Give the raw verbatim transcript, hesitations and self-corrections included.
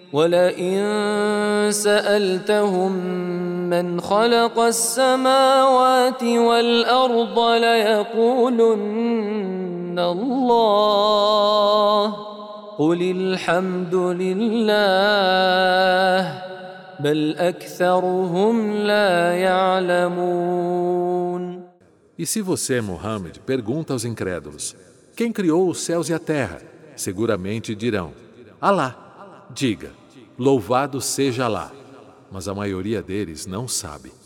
ولئن سألتهم من خلق السماوات والأرض ليقولن الله قل الحمد لله بل أكثرهم لا يعلمون. E se você, Muhammad, pergunta aos incrédulos: quem criou os céus e a terra? Seguramente dirão: Alá. Diga: louvado seja Alá. Mas a maioria deles não sabe.